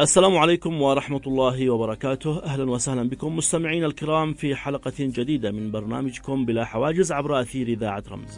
السلام عليكم ورحمة الله وبركاته. أهلا وسهلا بكم مستمعين الكرام في حلقة جديدة من برنامجكم بلا حواجز عبر أثير إذاعة رمز.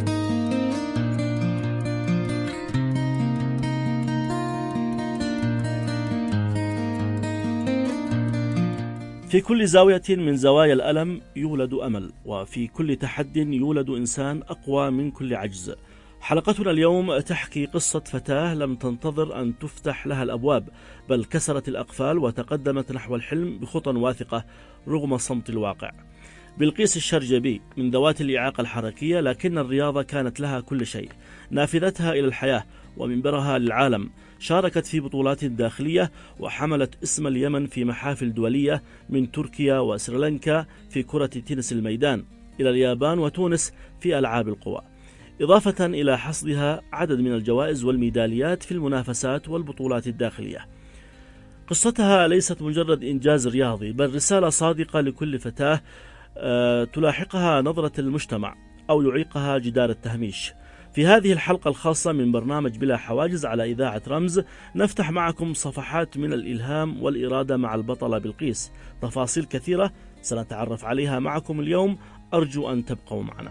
في كل زاوية من زوايا الألم يولد أمل، وفي كل تحد يولد إنسان أقوى من كل عجز. حلقتنا اليوم تحكي قصة فتاة لم تنتظر أن تفتح لها الأبواب، بل كسرت الأقفال وتقدمت نحو الحلم بخطى واثقة رغم صمت الواقع. بلقيس الشرجبي من ذوات الإعاقة الحركية، لكن الرياضة كانت لها كل شيء، نافذتها إلى الحياة ومنبرها للعالم. شاركت في بطولات داخلية وحملت اسم اليمن في محافل دولية، من تركيا وسريلانكا في كرة تنس الميدان إلى اليابان وتونس في ألعاب القوى، إضافة إلى حصدها عدد من الجوائز والميداليات في المنافسات والبطولات الداخلية. قصتها ليست مجرد إنجاز رياضي، بل رسالة صادقة لكل فتاة تلاحقها نظرة المجتمع أو يعيقها جدار التهميش. في هذه الحلقة الخاصة من برنامج بلا حواجز على إذاعة رمز، نفتح معكم صفحات من الإلهام والإرادة مع البطلة بلقيس. تفاصيل كثيرة سنتعرف عليها معكم اليوم، أرجو أن تبقوا معنا.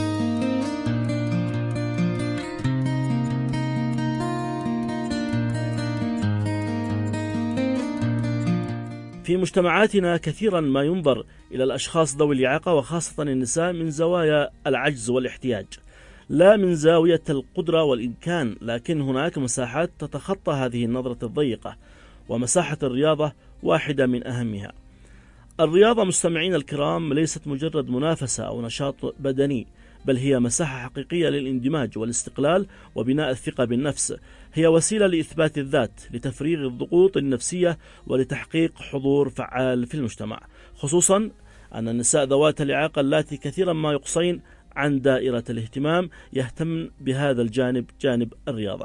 في مجتمعاتنا كثيرا ما ينظر إلى الأشخاص ذوي الإعاقة وخاصة النساء من زوايا العجز والاحتياج، لا من زاوية القدرة والإمكان، لكن هناك مساحات تتخطى هذه النظرة الضيقة، ومساحة الرياضة واحدة من أهمها. الرياضة مستمعين الكرام ليست مجرد منافسة أو نشاط بدني، بل هي مساحة حقيقية للاندماج والاستقلال وبناء الثقة بالنفس. هي وسيلة لإثبات الذات، لتفريغ الضغوط النفسية، ولتحقيق حضور فعال في المجتمع، خصوصا أن النساء ذوات الإعاقة اللاتي كثيرا ما يقصين عن دائرة الاهتمام يهتم بهذا الجانب، جانب الرياضة.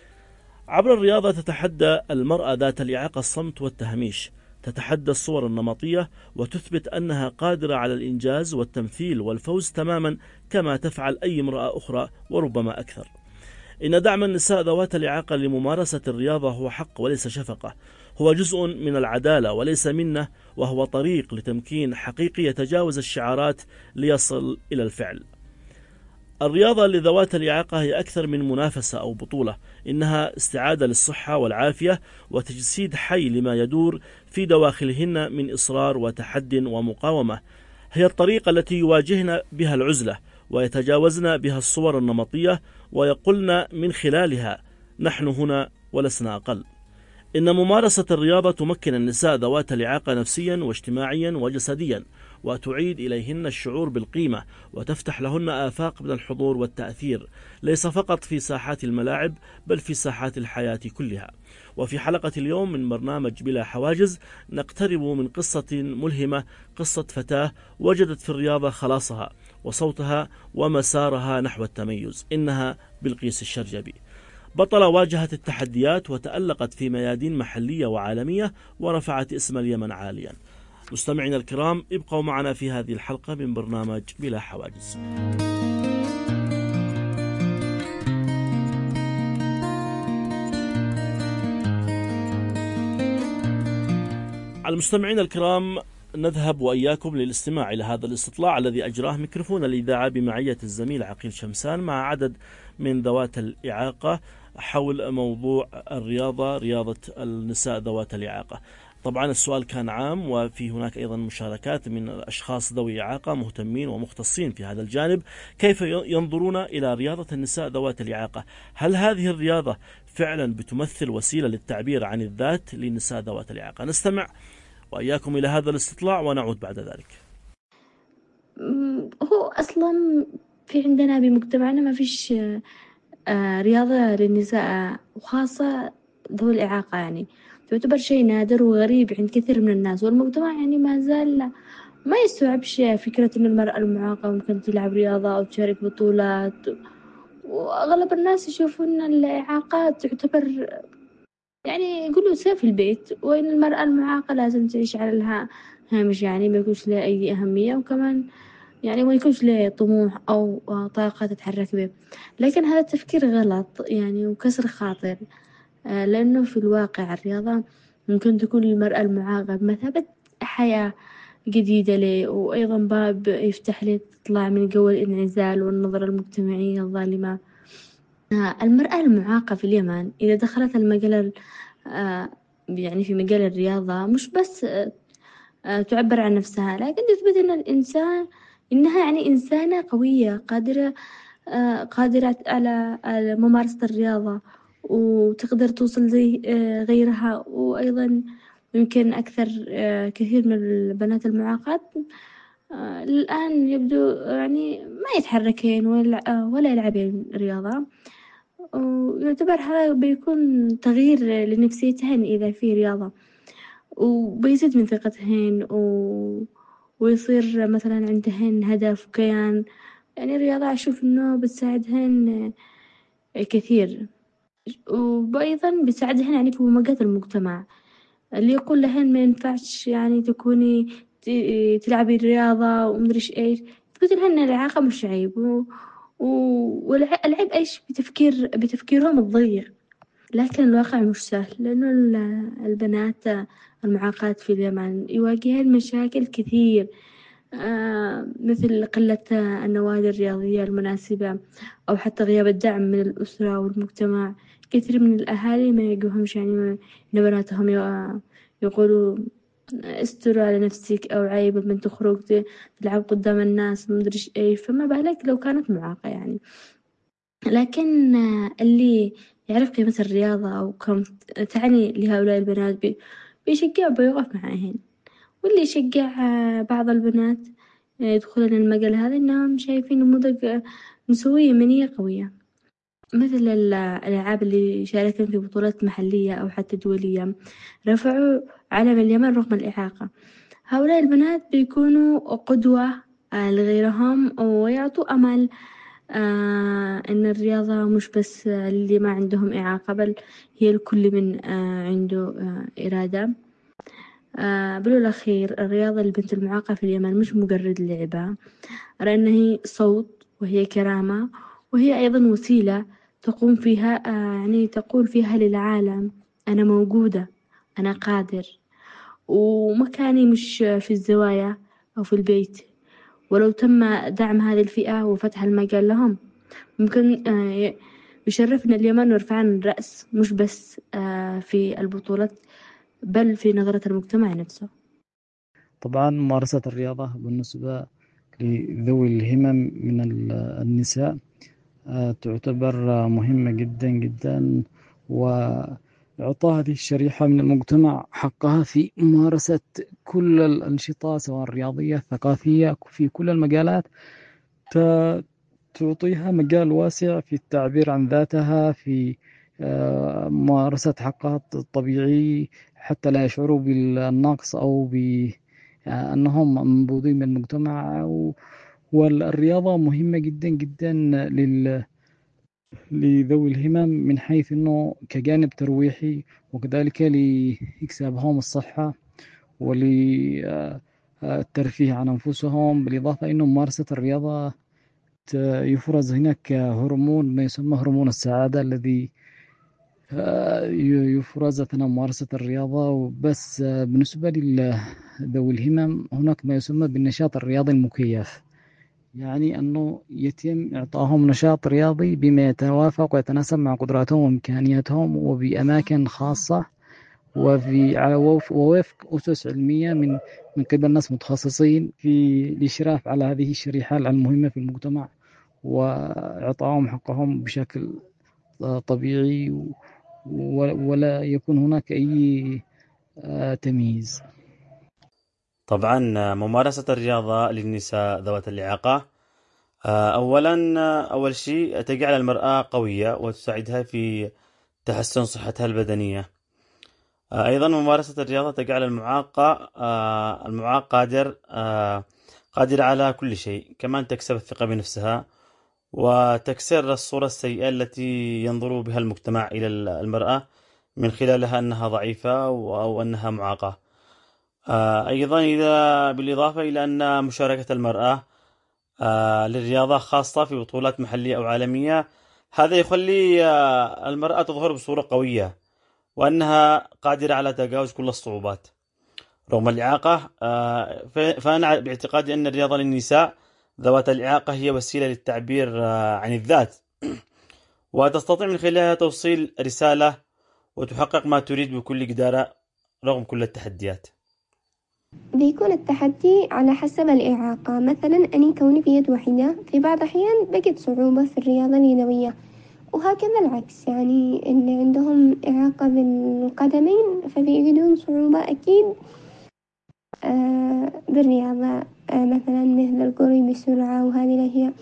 عبر الرياضة تتحدى المرأة ذات الإعاقة الصمت والتهميش، تتحدى الصور النمطية وتثبت أنها قادرة على الإنجاز والتمثيل والفوز تماما كما تفعل أي امرأة أخرى وربما أكثر. إن دعم النساء ذوات الإعاقة لممارسة الرياضة هو حق وليس شفقة، هو جزء من العدالة وليس منة، وهو طريق لتمكين حقيقي يتجاوز الشعارات ليصل إلى الفعل. الرياضة لذوات الإعاقة هي أكثر من منافسة أو بطولة، إنها استعادة للصحة والعافية وتجسيد حي لما يدور في دواخلهن من إصرار وتحد ومقاومة. هي الطريقة التي يواجهن بها العزلة ويتجاوزن بها الصور النمطية، ويقولن من خلالها: نحن هنا ولسنا أقل. إن ممارسة الرياضة تمكن النساء ذوات الإعاقة نفسيا واجتماعيا وجسديا، وتعيد إليهن الشعور بالقيمة، وتفتح لهن آفاق من الحضور والتأثير، ليس فقط في ساحات الملاعب بل في ساحات الحياة كلها. وفي حلقة اليوم من برنامج بلا حواجز نقترب من قصة ملهمة، قصة فتاة وجدت في الرياضة خلاصها وصوتها ومسارها نحو التميز. إنها بلقيس الشرجبي، بطلة واجهت التحديات وتألقت في ميادين محلية وعالمية ورفعت اسم اليمن عاليا. مستمعينا الكرام، ابقوا معنا في هذه الحلقة من برنامج بلا حواجز. المستمعين الكرام، نذهب وإياكم للاستماع إلى هذا الاستطلاع الذي أجراه ميكروفون الإذاعة بمعية الزميل عقيل شمسان مع عدد من ذوات الإعاقة حول موضوع الرياضة، رياضة النساء ذوات الإعاقة. طبعا السؤال كان عام، وفي هناك أيضا مشاركات من الأشخاص ذوي إعاقة مهتمين ومختصين في هذا الجانب. كيف ينظرون إلى رياضة النساء ذوات الإعاقة؟ هل هذه الرياضة فعلا بتمثل وسيلة للتعبير عن الذات للنساء ذوات الإعاقة؟ نستمع وإياكم إلى هذا الاستطلاع ونعود بعد ذلك. هو أصلا في عندنا بمجتمعنا ما فيش رياضة للنساء، وخاصة ذوي الإعاقة، يعني تعتبر شيء نادر وغريب عند كثير من الناس، والمجتمع يعني ما زال ما يستوعبش فكرة إن المرأة المعاقة ممكن تلعب رياضة أو تشارك بطولات. وأغلب الناس يشوفون إن الإعاقات تعتبر يعني يقولوا سيف في البيت، وإن المرأة المعاقة لازم تعيش على الهامش، يعني ما يكونش لها أي أهمية، وكمان يعني ما يكونش له طموح أو طاقة تتحرك به. لكن هذا التفكير غلط يعني وكسر خاطر. لأنه في الواقع الرياضة ممكن تكون للمرأة المعاقة بمثابة حياة جديدة له، وأيضا باب يفتح لي تطلع من جو الانعزال والنظرة المجتمعية الظالمة. المرأة المعاقة في اليمن إذا دخلت المجال يعني في مجال الرياضة مش بس تعبر عن نفسها، لكن تثبت إن الإنسان إنها يعني إنسانة قوية قادرة على ممارسة الرياضة، وتقدر توصل زي غيرها. وأيضا يمكن أكثر كثير من البنات المعاقات الآن يبدو يعني ما يتحركين ولا يلعبين رياضة، ويعتبر هذا بيكون تغيير لنفسيتهن إذا في رياضة، وبيزيد من ثقتهن ويصير مثلا عندهن هدف وكيان. يعني الرياضة أشوف إنه بتساعدهن كثير، وأيضا بتساعدهن يعني في مواجهة المجتمع اللي يقول لهن ما ينفعش يعني تكوني تلعبي الرياضة ومدري إيش. تقول لهن الإعاقة مش عيب، والعيب إيش بتفكيرهم الضيق. لكن الواقع مش سهل، لأنه البنات المعاقات في اليمن يواجهن مشاكل كثير، مثل قلة النوادي الرياضية المناسبة، أو حتى غياب الدعم من الأسرة والمجتمع. كثير من الأهالي ما يلقوهمش يعني إن بناتهم يقولوا استروا على نفسك، أو عيب البنت تخرج تلعب قدام الناس مدري إيش، فما بالك لو كانت معاقة يعني. لكن اللي يعرف قيمة الرياضة أو كم تعني لهؤلاء البنات بيشجع وبيوقف معاهن. واللي يشجع بعض البنات يدخلن المجال هذا إنهم شايفين نموذج نسوية يمنية قوية، مثل الألعاب اللي شاركن في بطولات محلية أو حتى دولية، رفعوا علم اليمن رغم الإعاقة. هؤلاء البنات بيكونوا قدوة لغيرهم، ويعطوا أمل إن الرياضة مش بس اللي ما عندهم إعاقة، بل هي لكل من عنده إرادة. بالأخير الرياضة للبنت المعاقة في اليمن مش مجرد لعبة، أرى أنها هي صوت، وهي كرامة، وهي أيضا وسيلة تقوم فيها يعني تقول فيها للعالم أنا موجودة، أنا قادر، ومكاني مش في الزوايا أو في البيت. ولو تم دعم هذه الفئة وفتح المجال لهم، ممكن يشرفنا اليمن ويرفعنا الرأس، مش بس في البطولات بل في نظرة المجتمع نفسه. طبعا ممارسة الرياضة بالنسبة لذوي الهمم من النساء تعتبر مهمة جدا جدا، وإعطاء هذه الشريحة من المجتمع حقها في ممارسة كل الأنشطة سواء الرياضية الثقافية في كل المجالات، تعطيها مجال واسع في التعبير عن ذاتها، في ممارسة حقها الطبيعي حتى لا يشعروا بالنقص أو بأنهم منبوذين من المجتمع. والرياضة مهمة جدا جدا لذوي الهمم من حيث أنه كجانب ترويحي، وكذلك لإكسابهم الصحة وللترفيه عن أنفسهم، بالإضافة أنه ممارسة الرياضة يفرز هناك هرمون ما يسمى هرمون السعادة الذي يفرز أثناء ممارسة الرياضة. بس بالنسبة لذوي الهمم هناك ما يسمى بالنشاط الرياضي المكيف، يعني أنه يتم إعطائهم نشاط رياضي بما يتوافق ويتناسب مع قدراتهم وإمكانياتهم وبأماكن خاصة ووفق أسس علمية من قبل ناس متخصصين في الإشراف على هذه الشريحة المهمة في المجتمع، وإعطائهم حقهم بشكل طبيعي ولا يكون هناك أي تمييز. طبعا ممارسة الرياضة للنساء ذوات الإعاقة أول شيء تجعل المرأة قوية وتساعدها في تحسن صحتها البدنية. أيضا ممارسة الرياضة تجعل المعاق قادر على كل شيء. كمان تكسب الثقة بنفسها وتكسر الصورة السيئة التي ينظر بها المجتمع إلى المرأة من خلالها أنها ضعيفة أو أنها معاقة. أيضا بالإضافة إلى أن مشاركة المرأة للرياضة خاصة في بطولات محلية أو عالمية، هذا يخلي المرأة تظهر بصورة قوية وأنها قادرة على تجاوز كل الصعوبات رغم الإعاقة. فأنا باعتقادي أن الرياضة للنساء ذوات الإعاقة هي وسيلة للتعبير عن الذات، وتستطيع من خلالها توصيل رسالة وتحقق ما تريد بكل جدارة رغم كل التحديات. بيكون التحدي على حسب الإعاقة. مثلا أني كوني بيد واحدة في بعض الأحيان بجد صعوبة في الرياضة اليدوية، وهكذا العكس، يعني اللي عندهم إعاقة بالقدمين فبيجدون صعوبة أكيد بالرياضة، مثلا مثل الجري بسرعة وهذه الأشياء.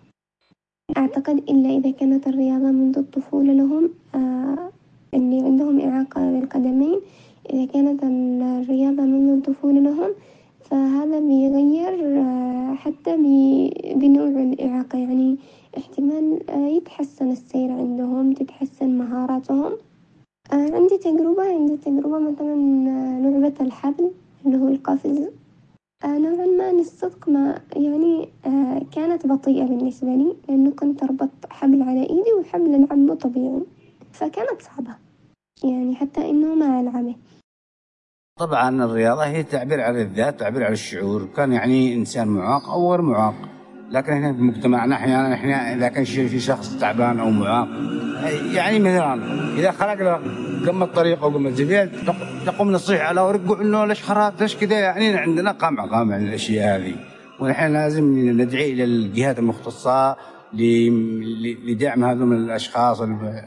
أعتقد إلا إذا كانت الرياضة منذ الطفولة لهم، اللي عندهم إعاقة بالقدمين، إذا كانت الرياضة منذ الطفولة لهم فهذا بيغير حتى بنوع الإعاقة، يعني احتمال يتحسن السير عندهم، تتحسن مهاراتهم. عندي تجربة مثلا لعبة الحبل اللي هو القفز، نوعا ما للصدق ما يعني كانت بطيئة بالنسبة لي، لأنه كنت أربط حبل على إيدي وحبل ألعبه طبيعي، فكانت صعبة يعني حتى إنه ما ألعبه. طبعا الرياضة هي تعبير عن الذات، تعبير عن الشعور، كان يعني إنسان معاق أو غير معاق. لكن هنا في مجتمعنا أحيانا إحنا إذا كان في شخص تعبان أو معاق، يعني مثلا إذا خلق له قمة طريقة وقمة زبيل تقوم نصيح على ورقه إنه ليش خراب ليش كذا، يعني عندنا قمع عن الأشياء هذه. ونحن لازم ندعي إلى الجهات المختصة لدعم هذول من الأشخاص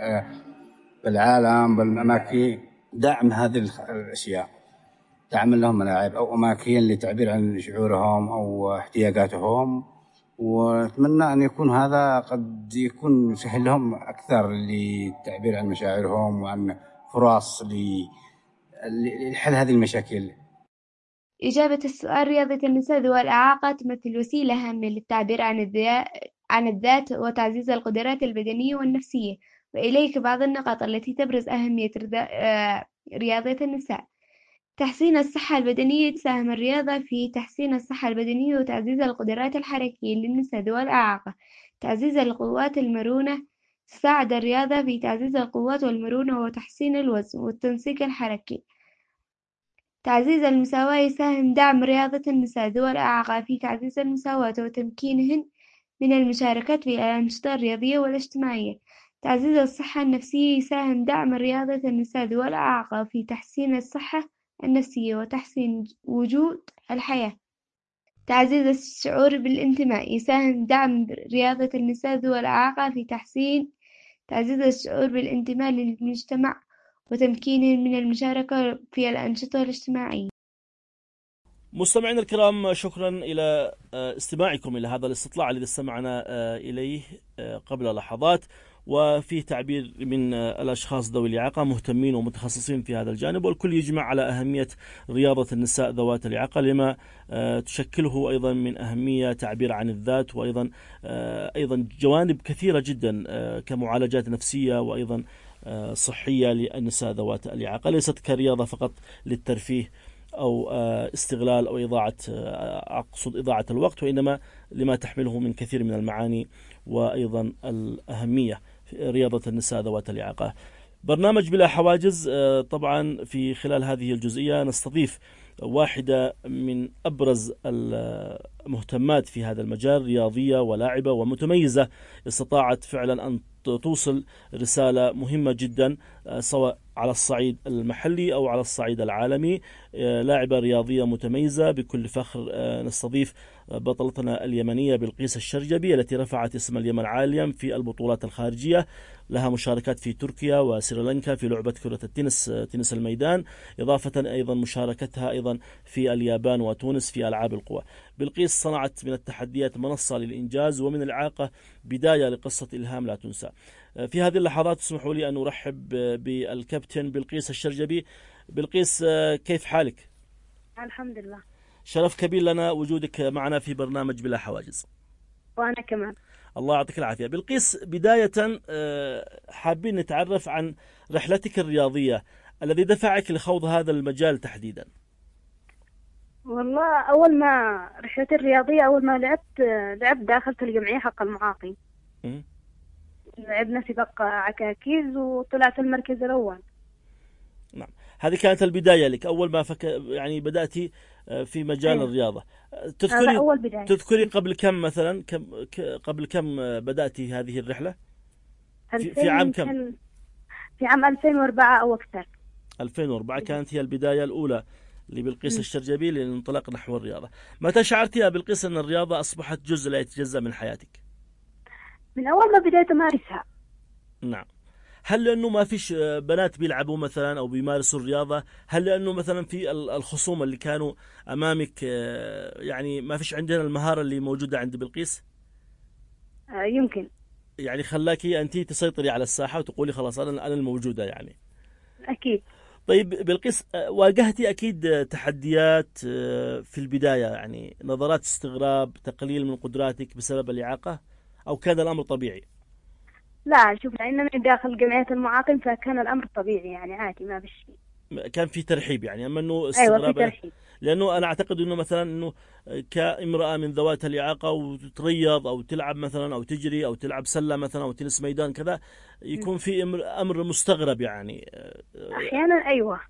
بالعالم بالأماكن، دعم هذه الأشياء، تعمل لهم ملاعب أو أماكن لتعبير عن شعورهم أو احتياجاتهم. ونتمنى أن يكون هذا قد يكون سهل لهم أكثر للتعبير عن مشاعرهم وعن فرص لحل هذه المشاكل. إجابة السؤال: رياضة النساء ذوي الإعاقة تمثل وسيلة هامة للتعبير عن الذات وتعزيز القدرات البدنية والنفسية. وإليك بعض النقاط التي تبرز أهمية رياضة النساء. تحسين الصحة البدنية: تساهم الرياضة في تحسين الصحة البدنية وتعزيز القدرات الحركية للنساء ذوي الإعاقة. تعزيز القوات المرونة: تساعد الرياضة في تعزيز القوات والمرونة وتحسين الوزن والتنسيق الحركي. تعزيز المساواة: يساهم دعم رياضة النساء ذوي الإعاقة في تعزيز المساواة وتمكينهن من المشاركة في الأنشطة الرياضية والاجتماعية. تعزيز الصحة النفسية: يساهم دعم رياضة النساء ذوي الإعاقة في تحسين الصحة النفسية وتحسين وجود الحياة. تعزيز الشعور بالانتماء: يساهم دعم رياضة النساء ذوي الإعاقة في تعزيز الشعور بالانتماء للمجتمع وتمكينهم من المشاركة في الأنشطة الاجتماعية. مستمعينا الكرام، شكرا إلى استماعكم إلى هذا الاستطلاع الذي استمعنا إليه قبل لحظات، وفيه تعبير من الأشخاص ذوي الإعاقة مهتمين ومتخصصين في هذا الجانب، والكل يجمع على أهمية رياضة النساء ذوات الإعاقة لما تشكله أيضا من أهمية تعبير عن الذات، وأيضا جوانب كثيرة جدا كمعالجات نفسية وأيضا صحية للنساء ذوات الإعاقة، ليست كرياضة فقط للترفيه أو استغلال أو إضاعة الوقت، وإنما لما تحمله من كثير من المعاني وأيضا الأهمية في رياضة النساء ذوات الإعاقة. برنامج بلا حواجز، طبعا في خلال هذه الجزئية نستضيف واحدة من أبرز المهتمات في هذا المجال، رياضية ولاعبة ومتميزة، استطاعت فعلا أن توصل رسالة مهمة جدا سواء على الصعيد المحلي أو على الصعيد العالمي. لاعبة رياضية متميزة بكل فخر. نستضيف بطلتنا اليمنية بلقيس الشرجبي التي رفعت اسم اليمن عاليا في البطولات الخارجية، لها مشاركات في تركيا وسريلانكا في لعبة كرة التنس، تنس الميدان، إضافة أيضا مشاركتها أيضا في اليابان وتونس في ألعاب القوى. بلقيس صنعت من التحديات منصة للإنجاز ومن الإعاقة بداية لقصة إلهام لا تنسى. في هذه اللحظات اسمحوا لي أن أرحب بالكابتن بلقيس الشرجبي. بلقيس، كيف حالك؟ الحمد لله. شرف كبير لنا وجودك معنا في برنامج بلا حواجز. وأنا كمان. الله يعطيك العافية. بلقيس، بداية حابين نتعرف عن رحلتك الرياضية الذي دفعك لخوض هذا المجال تحديدا. والله أول ما رحلتي الرياضية أول ما لعبت داخل الجمعية حق المعاقين. لعبنا سباق عكاكيز وطلعت المركز الأول. هذه كانت البداية لك أول ما يعني بدأتي في مجال أيوة. الرياضة. هذا أول بداية. تذكري قبل كم مثلا قبل كم بدأتي هذه الرحلة؟ في عام كم؟ في عام 2004 أو أكثر. 2004 كانت هي البداية الأولى لبلقيس الشرجبي للانطلاق نحو الرياضة. متى شعرتي يا بلقيس أن الرياضة أصبحت جزء لا يتجزأ من حياتك؟ من أول ما بدأت أمارسها. نعم. هل لأنه ما فيش بنات بيلعبوا مثلا أو بيمارسوا الرياضة؟ هل لأنه مثلا في الخصوم اللي كانوا أمامك يعني ما فيش عندنا المهارة اللي موجودة عند بلقيس؟ يمكن. يعني خلاكي أنت تسيطري على الساحة وتقولي خلاص أنا الموجودة يعني. أكيد. طيب بلقيس، واجهتي أكيد تحديات في البداية، يعني نظرات استغراب، تقليل من قدراتك بسبب الإعاقة، أو كان الأمر طبيعي؟ لا شوف، لأنني داخل جمعية المعاقين فكان الأمر طبيعي يعني عادي ما بشي. كان في ترحيب يعني، أما أنه استغراب. أيوة في ترحيب. لأنه أنا أعتقد أنه مثلا أنه كامرأة من ذوات الإعاقة وتريض أو تلعب مثلا أو تجري أو تلعب سلة مثلا أو تنس ميدان كذا، يكون في أمر مستغرب يعني أحيانا. أيوة.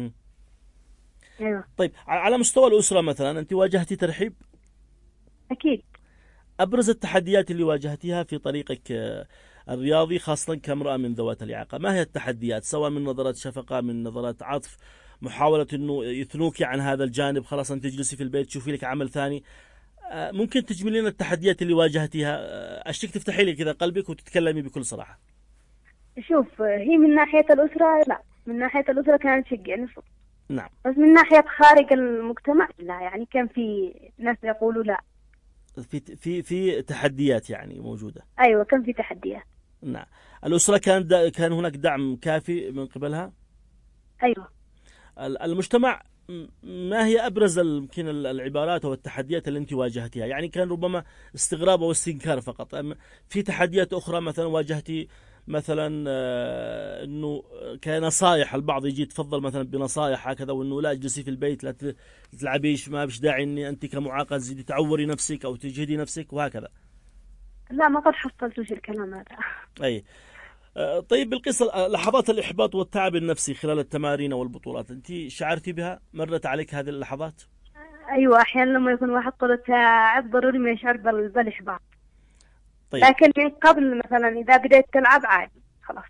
أيوة. طيب على مستوى الأسرة مثلا أنت واجهتي ترحيب؟ أكيد. أبرز التحديات اللي واجهتيها في طريقك الرياضي خاصة كامرأة من ذوات الإعاقة، ما هي التحديات؟ سواء من نظرات شفقة، من نظرات عطف، محاولة أنه يثنوك عن هذا الجانب، خلاص أنت تجلسي في البيت تشوفي لك عمل ثاني. ممكن تجملي لنا التحديات اللي واجهتيها؟ أشتك تفتحي لي كذا قلبك وتتكلمي بكل صراحة. شوف، هي من ناحية الأسرة لا، من ناحية الأسرة كانت شيء نصف. نعم. بس من ناحية خارج المجتمع لا، يعني كان في ناس يقولوا لا. في تحديات يعني موجودة. أيوة كان في تحديات. نعم. الأسرة كان هناك دعم كافي من قبلها؟ أيوة. المجتمع، ما هي أبرز يمكن العبارات أو التحديات اللي أنت واجهتيها؟ يعني كان ربما استغراب أو استنكار فقط، في تحديات أخرى مثلا واجهتي مثلا أنه كنصائح البعض يجي يتفضل مثلا بنصائح هكذا، وأنه لا اجلسي في البيت، لا تلعبيش، ما بش داعي أني أنت كمعاقة تزيدي تعوري نفسك أو تجهدي نفسك وهكذا؟ لا ما قد حصلتوش الكلام هذا. أي. طيب بالقصة لحظات الإحباط والتعب النفسي خلال التمارين والبطولات، أنت شعرتي بها؟ مرت عليك هذه اللحظات؟ أيوة أحيانا لما يكون واحد طول تعب ضروري ما يشعر بالإحباط. طيب. لكن من قبل مثلا إذا بدأت تلعب عادي خلاص.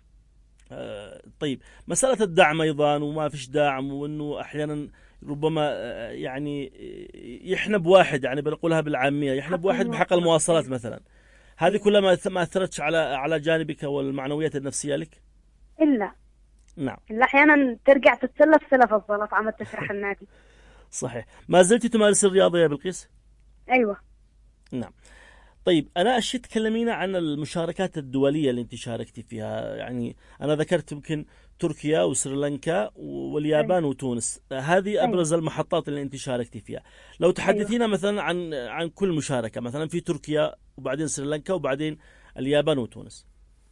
طيب مسألة الدعم أيضا، وما فيش دعم، وأنه أحيانا ربما يعني يحنب واحد، يعني بنقولها بالعامية، يحنب واحد بحق المواصلات مثلا، هذه كلها ما أثرتش على جانبك والمعنويات النفسية لك؟ إلا. نعم. إلا أحيانا ترجع تتسلف سلف الزلط عم تسرح النادي. صحيح. ما زلت تمارس الرياضة يا بلقيس؟ أيوة. نعم. طيب أنا أشي تكلمينا عن المشاركات الدولية اللي أنت شاركتي فيها، يعني أنا ذكرت يمكن تركيا وسريلانكا واليابان. أيوة. وتونس، هذه أبرز. أيوة. المحطات اللي أنت شاركتي فيها. لو تحدثينا. أيوة. مثلا عن كل مشاركة، مثلا في تركيا وبعدين سريلانكا وبعدين اليابان وتونس.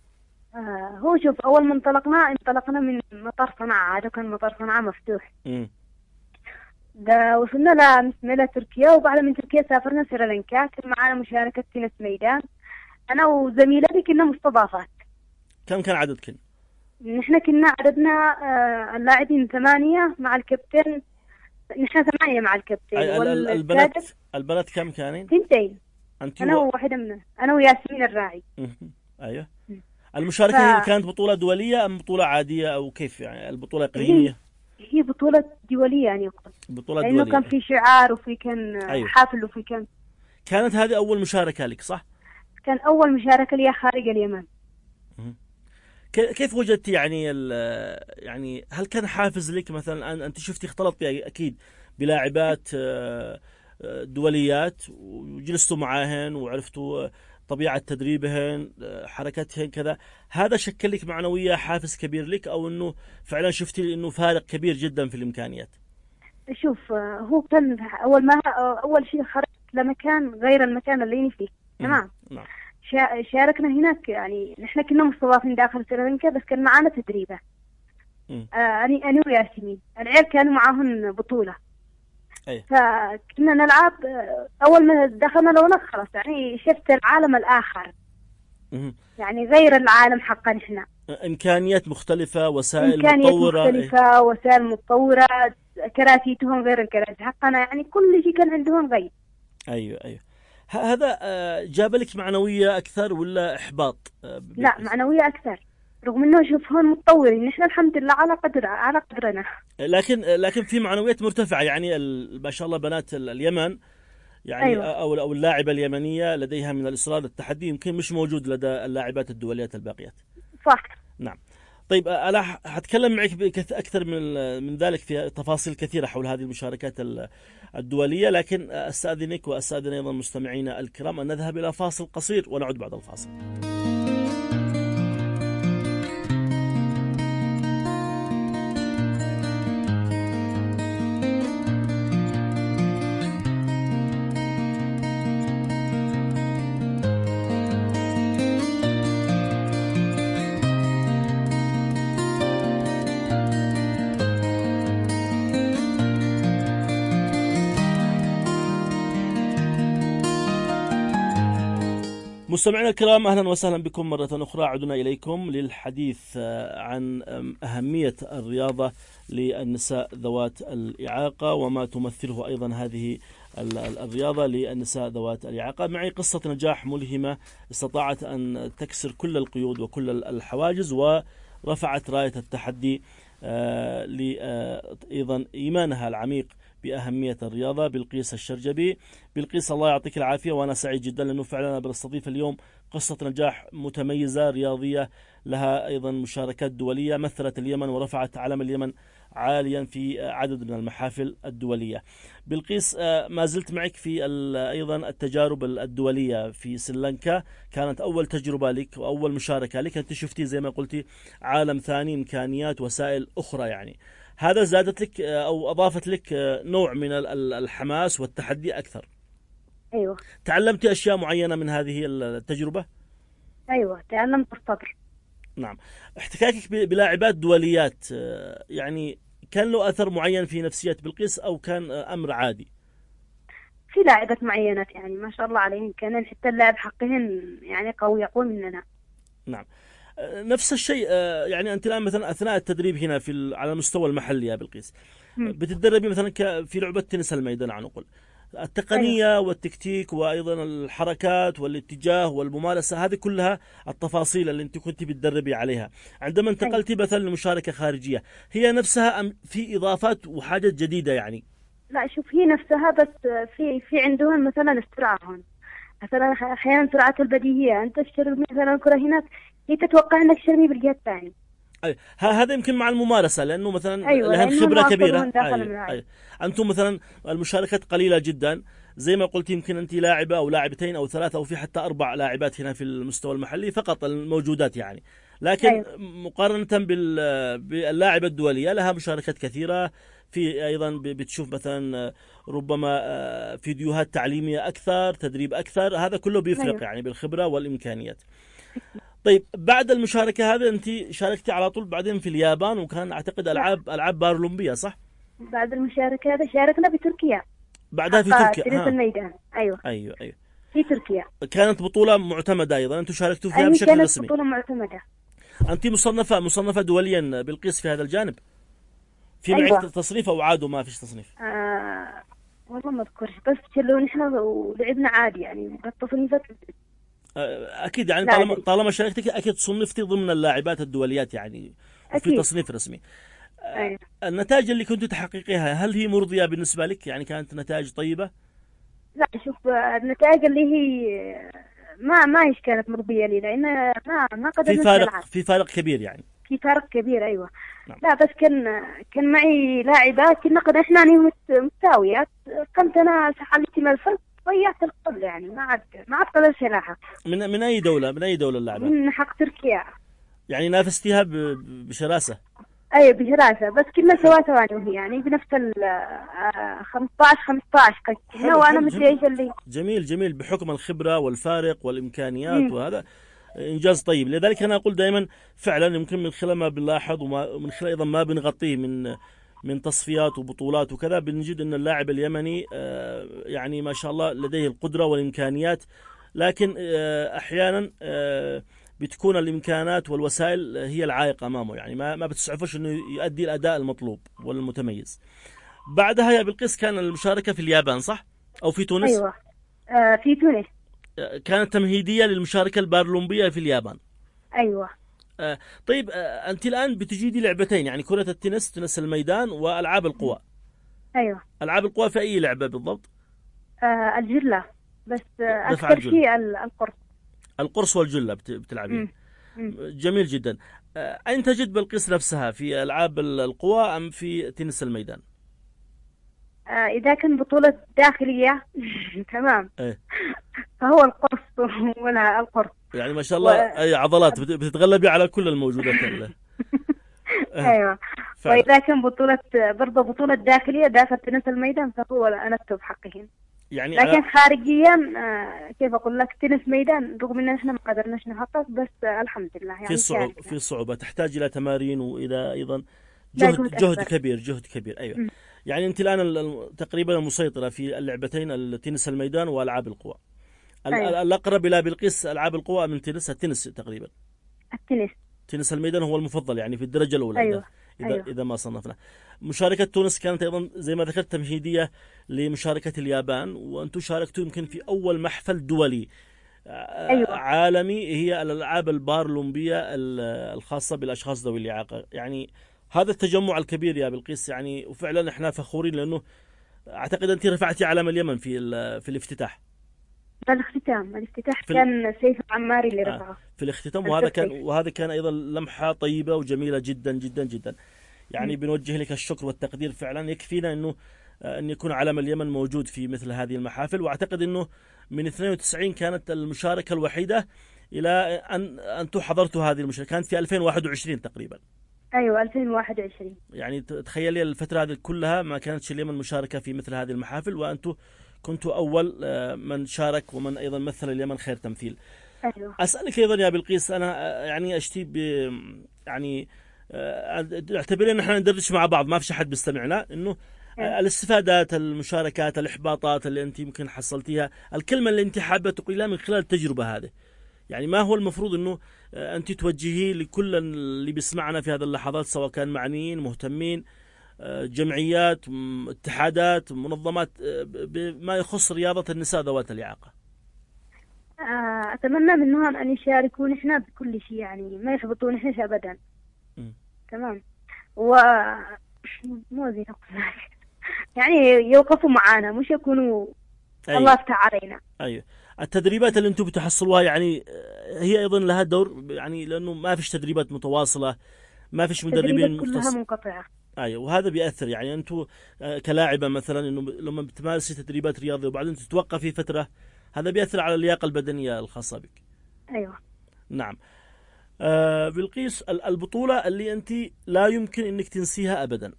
هو شوف، أول ما انطلقنا من مطار صنعاء، هذا كان مطار صنعاء مفتوح. ده وصلنا لتركيا، وبعد من تركيا سافرنا سريلانكا، كان معنا مشاركة تنس ميدان، أنا وزميلتي كنا مستضافات. كم كان عددكم؟ نحن كنا عددنا اللاعبين 8 مع الكابتن، نحن 8 مع الكابتن. البنات كم كانين؟ 2. أنا وواحدة منهم، أنا وياسمين الراعي. أيوه. المشاركة كانت بطولة دولية أم بطولة عادية أو كيف يعني البطولة إقليمية؟ هي بطولة دولية يعني يقول. بطولة لأنه دولية. كان في شعار وفي كان. أيوه. حافل وفي كان. كانت هذه أول مشاركة لك صح؟ كان أول مشاركة لي خارج اليمن. كيف وجدت يعني هل كان حافز لك مثلا أنت شفتي اختلطتي أكيد بلاعبات دوليات وجلستوا معاهن وعرفتوا طبيعة تدريبهن، حركتهن كذا، هذا شكل لك معنوية حافز كبير لك، أو أنه فعلا شفتي أنه فارق كبير جدا في الإمكانيات؟ شوف، هو كان أول شيء خرجت لمكان غير المكان اللي أنا فيه. تمام. نعم. شاركنا هناك، يعني نحن كنا مستضافين داخل سريلانكا، بس كان معنا تدريبة. أنا وياسمين العيال كانوا معاهن بطولة. أي. فكنا نلعب، أول ما دخلنا لو خلاص يعني شفت العالم الآخر. يعني غير العالم حقا إحنا. إمكانيات مختلفة، وسائل إمكانيات متطورة. مختلفة، وسائل متطورة، كراسيتهم غير الكراسي حقنا، يعني كل شيء كان عندهم غير. أيوة أيوة. هذا جاب لك معنوية أكثر ولا إحباط؟ لا، معنوية أكثر، رغم إنه شوف هون متطورين، نحن الحمد لله على قدرنا. لكن في معنويات مرتفعة، يعني ما شاء الله بنات اليمن يعني أيوة. أو اللاعبة اليمنية لديها من الإصرار التحدي يمكن مش موجود لدى اللاعبات الدوليات الباقيات. صح. نعم. طيب أنا حتكلم معك أكثر من ذلك في تفاصيل كثيرة حول هذه المشاركات الدولية، لكن أستأذنك وأستأذن أيضا مستمعينا الكرام أن نذهب إلى فاصل قصير ونعود بعد الفاصل. مستمعينا الكرام، أهلا وسهلا بكم مرة أخرى. عدنا إليكم للحديث عن أهمية الرياضة للنساء ذوات الإعاقة وما تمثله أيضا هذه الرياضة للنساء ذوات الإعاقة. معي قصة نجاح ملهمة استطاعت أن تكسر كل القيود وكل الحواجز، ورفعت راية التحدي أيضا إيمانها العميق بأهمية الرياضة. بلقيس الشرجبي. بلقيس الله يعطيك العافية، وأنا سعيد جدا لأنه فعلا بنستضيف اليوم قصة نجاح متميزة رياضية لها أيضا مشاركات دولية، مثلت اليمن ورفعت علم اليمن عاليا في عدد من المحافل الدولية. بلقيس، ما زلت معك في أيضا التجارب الدولية في سريلانكا، كانت أول تجربة لك وأول مشاركة لك، أنت شفتي زي ما قلتي عالم ثاني، إمكانيات، وسائل أخرى، يعني هذا زادت لك أو أضافت لك نوع من الحماس والتحدي أكثر. أيوة. تعلمت أشياء معينة من هذه التجربة؟ أيوة، تعلمت الصبر. نعم. احتكاكك بلاعبات دوليات يعني كان له أثر معين في نفسية بلقيس أو كان أمر عادي؟ في لاعبات معينة يعني ما شاء الله عليهم، كان حتى اللاعب حقهن يعني قوي أقوى مننا. نعم. نفس الشيء يعني أنت الآن مثلا أثناء التدريب هنا على المستوى المحلي يا بلقيس، بتتدربي مثلا في لعبة تنس الميدان، عن نقول التقنية. أيوة. والتكتيك وأيضا الحركات والاتجاه والممارسة، هذه كلها التفاصيل اللي أنت كنت بتدربي عليها. عندما انتقلتي مثلا لمشاركة خارجية، هي نفسها أم في إضافات وحاجات جديدة يعني؟ لا، شوف هي نفسها، بس في عندهم مثلا السرعة هون، مثلا أحيانا سرعة البديهية، أنت تشتري مثلا الكرة هناك هي تتوقع أنك تشتري بالجهة الثانية. هذا يمكن مع الممارسة، لأنه مثلا أيوة، لهم خبرة كبيرة. أيوة. أنتم مثلا المشاركات قليلة جدا زي ما قلت، يمكن أنت لاعبة أو لاعبتين أو ثلاثة أو في حتى 4 لاعبات هنا في المستوى المحلي فقط الموجودات يعني، لكن أيوة. مقارنة باللاعبة الدولية لها مشاركات كثيرة. في أيضا بتشوف مثلا ربما فيديوهات تعليمية أكثر، تدريب أكثر، هذا كله بيفرق. أيوة. يعني بالخبرة والإمكانيات. طيب بعد المشاركة هذه أنت شاركتي على طول بعدين في اليابان، وكان أعتقد ألعاب بارالمبية، صح؟ بعد المشاركة هذا شاركنا بتركيا. بعدها في تركيا. تنس الميدان. أيوة. أيوة. في تركيا. كانت بطولة معتمدة أيضا، أنتم شاركتوا فيها بشكل كانت رسمي؟ بطولة معتمدة. أنت مصنفة دوليا بالقيس في هذا الجانب؟ في أيوة. معك تصنيف أو عاد وما فيش تصنيف؟ والله ما أذكرش، بس لو نحن ولعبنا عادي يعني بالتصنيفات. أكيد يعني طالما شاركتك أكيد صنفتي ضمن اللاعبات الدوليات يعني، وفي تصنيف رسمي. أيوة. النتائج اللي كنت تحققيها هل هي مرضية بالنسبة لك؟ يعني كانت نتائج طيبة؟ لا، شوف النتائج اللي هي ما هيش كانت مرضية لي، لأن ما قدرنا في فارق كبير يعني. في فارق كبير. أيوة. نعم. لا، بس كان معي لاعبات كنا قد احنا متساويات، كنت أنا سحلت من الفرق ضيعت القبل يعني ما عاد قدرت ألاحق. من أي دولة اللاعبات؟ من حق تركيا. يعني نافستيها بشراسة؟ أي بشراسة، بس كنا سوا وهي يعني بنفس 15 كنا، وأنا مدري إيش اللي. جميل بحكم الخبرة والفارق والإمكانيات، وهذا إنجاز طيب. لذلك أنا أقول دائما فعلا يمكن من خلال ما بنلاحظ ومن خلال أيضا ما بنغطيه من تصفيات وبطولات وكذا، بنجد أن اللاعب اليمني يعني ما شاء الله لديه القدرة والإمكانيات، لكن أحيانا بتكون الإمكانات والوسائل هي العائق أمامه، يعني ما بتسعفش أنه يؤدي الأداء المطلوب والمتميز. بعدها يا بلقيس كان المشاركة في اليابان صح؟ أو في تونس؟ أيوة في تونس. كانت تمهيدية للمشاركة البارالمبية في اليابان. أيوة. طيب أنت الآن بتجيدي لعبتين، يعني كرة التنس، تنس الميدان، وألعاب القوى. أيوة. ألعاب القوى في أي لعبة بالضبط؟ الجلة، بس أكثر شيء القرص. القرص والجلة بتلعبين. جميل جدا. أين تجد بلقيس نفسها، في ألعاب القوى أم في تنس الميدان؟ إذا كان بطولة داخلية تمام فهو القرص ولا القرص، يعني ما شاء الله أي عضلات بتتغلبي على كل الموجودات أيوة. وإذا كان برضه بطولة داخلية داخل تنس الميدان فهو أنكتب حقهن، يعني لكن خارجيا كيف أقول لك تنس ميدان رغم إن إحنا ما قدرناش نحقق، بس الحمد لله يعني في صعوبة تحتاج إلى تمارين وإلى أيضا جهد كبير. أيوة. يعني أنت الآن تقريبا مسيطرة في اللعبتين، التنس الميدان وألعاب القوى. أيوة. الأقرب إلى بلقيس ألعاب القوى من التنس تقريبا. تنس الميدان هو المفضل يعني في الدرجة الأولى. أيوة. إذا ما صنفنا. مشاركة تونس كانت أيضا زي ما ذكرت تمهيدية لمشاركة اليابان، وأنتم شاركتوا يمكن في أول محفل دولي أيوة. عالمي هي الألعاب البارالمبية الخاصة بالأشخاص ذوي الإعاقة. يعني هذا التجمع الكبير يا بلقيس يعني، وفعلا احنا فخورين لأنه أعتقد أنت رفعتي علم اليمن في الافتتاح. الافتتاح كان سيف عماري اللي رفعه في الاختتام، وهذا كان أيضا لمحة طيبة وجميلة جدا جدا جدا. يعني بنوجه لك الشكر والتقدير، فعلا يكفينا أن يكون علم اليمن موجود في مثل هذه المحافل. وأعتقد أنه من 92 كانت المشاركة الوحيدة إلى أن أنتم حضرتوا هذه المشاركة، كانت في 2021 تقريبا. أيوة 2021. يعني تخيلي الفترة هذه كلها ما كانتش اليمن مشاركة في مثل هذه المحافل، وأنتم كنتوا أول من شارك ومن أيضا مثل اليمن خير تمثيل. أيوة. أسألك أيضا يا بلقيس، أنا يعني أشتي يعني اعتبرين أن احنا ندردش مع بعض، ما في أحد بيستمعنا، إنه الاستفادات، المشاركات، الإحباطات اللي أنت يمكن حصلتيها، الكلمة اللي أنت حابة تقولها من خلال التجربة هذه، يعني ما هو المفروض إنه أنت توجهيه لكل اللي بيسمعنا في هذه اللحظات، سواء كان معنيين، مهتمين، جمعيات، اتحادات، منظمات، بما يخص رياضة النساء ذوات الإعاقة؟ أتمنى منهم أن يشاركون إحنا بكل شيء، يعني ما يحبطون إحنا أبدا. تمام. مو زي يعني يوقفوا معانا، مش يكونوا الله يفتح علينا. أيوة. التدريبات اللي أنتم بتحصلوها يعني هي أيضا لها دور، يعني لأنه ما فيش تدريبات متواصلة، ما فيش مدربين كلها منقطعة. أيوة. وهذا بيأثر، يعني أنتم كلاعبة مثلا إنه لما بتمارسي تدريبات رياضية وبعدين تتوقفي فترة، هذا بيأثر على اللياقة البدنية الخاصة بك. أيوة. نعم. بلقيس، البطولة اللي أنت لا يمكن أنك تنسيها أبدا.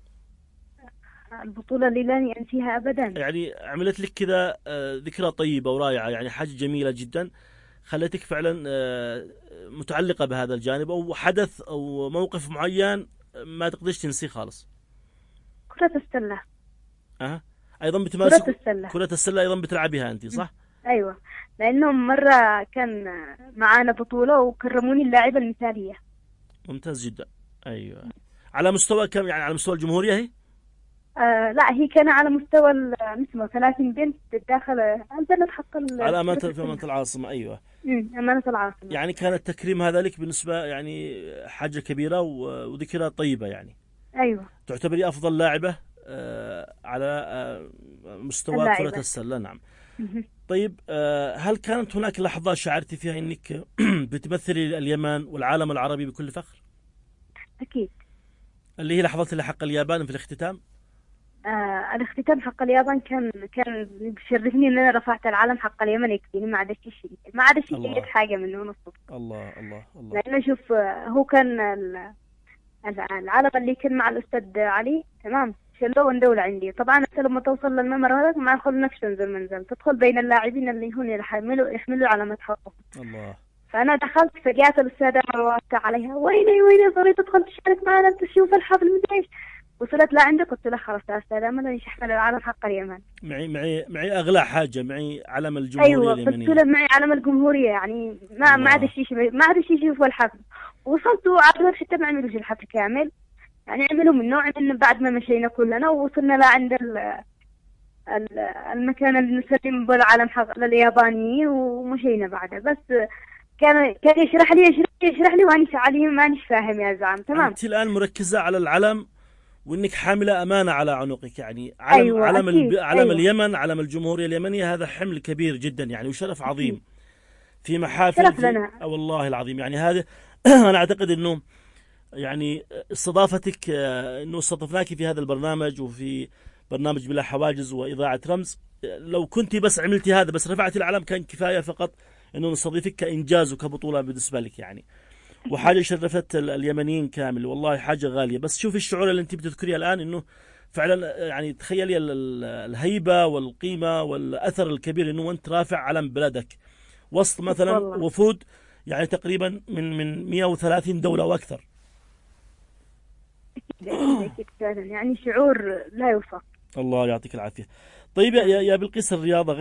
البطولة اللي لا أنسيها أبدا، يعني عملت لك كذا ذكرى طيبة ورائعة، يعني حاجة جميلة جدا خلتك فعلا متعلقة بهذا الجانب، أو حدث أو موقف معين ما تقدرش تنسيه خالص. كرة السلة. أيضا بتمارسي كرة السلة أيضا بتلعبيها أنت صح؟ أيوة، لأنهم مرة كان معانا بطولة وكرموني اللاعبة المثالية. ممتاز جدا. أيوة. على مستوى كم، يعني على مستوى الجمهورية هي؟ لا، هي كان على مستوى 30 بنت داخل عندنا حق على أمانة العاصمة. أيوة. أمانة العاصمة. يعني كان التكريم هذا لك بالنسبة يعني حاجة كبيرة وذكرى طيبة يعني. أيوة. تعتبري أفضل لاعبة على مستوى كرة السلة. نعم. طيب، هل كانت هناك لحظة شعرتي فيها أنك بتمثلي اليمن والعالم العربي بكل فخر؟ أكيد. اللي هي لحظة حق اليابان في الاختتام؟ الاختتام حق اليابان كان بيشرفني ان انا رفعت العلم حق اليمن، يكفيني ما عادش شيء، ما عادش شيء حاجه منه نص. الله الله الله. لانه شوف، هو كان العلم اللي كان مع الاستاذ علي تمام شلوه وندول عندي. طبعا انت لما توصل للممر هذا ما يخلونكش تنزل منزل، تدخل بين اللاعبين اللي هون يحملوا علامة حقهم. الله. فانا دخلت فجأت الاستاذه وقفت عليها، ويني صرت تدخل تشارك معنا تشوف الحفل مدري ايش. وصلت لعندي قلت له خلاص يا أستاذ أمل مش أحمل العلم حق اليمن. معي أغلى حاجة، معي علم الجمهورية أيوة اليمنية. قلت له معي علم الجمهورية، يعني ما عاد الشيء يشوف الحفل. وصلت وعاد حتى ما عملوش الحفل كامل، يعني عملوا من نوع من بعد ما مشينا كلنا ووصلنا لعند المكان اللي نسلم بالعلم حق لليابانيين ومشينا بعده. بس كان يشرح لي واني عليه مانيش فاهم يا زعم. تمام. أنت الآن مركزة على العلم وإنك حاملة أمانة على عنقك، يعني علم أيوة علم أيوة. اليمن، علم الجمهورية اليمنية، هذا حمل كبير جدا يعني وشرف عظيم في محافل شرف لنا. والله العظيم يعني هذا أنا أعتقد إنه يعني استضافتك، إنه استضفناك في هذا البرنامج وفي برنامج بلا حواجز وإذاعة رمز، لو كنت بس عملتي هذا بس رفعتي العلم كان كفاية فقط إنه نستضيفك كإنجاز وكبطولة بالنسبة لك يعني، وحاجة شرفت اليمنيين كامل والله، حاجة غالية. بس شوفي الشعور اللي أنت بتذكريه الآن، إنه فعلا يعني تخيلي الهيبة والقيمة والأثر الكبير إنه أنت رافع علم بلدك وسط مثلا وفود يعني تقريبا من 130 دولة وأكثر. أكيد يعني شعور لا يوصف. الله يعطيك العافية. طيب يا بلقيس، الرياضة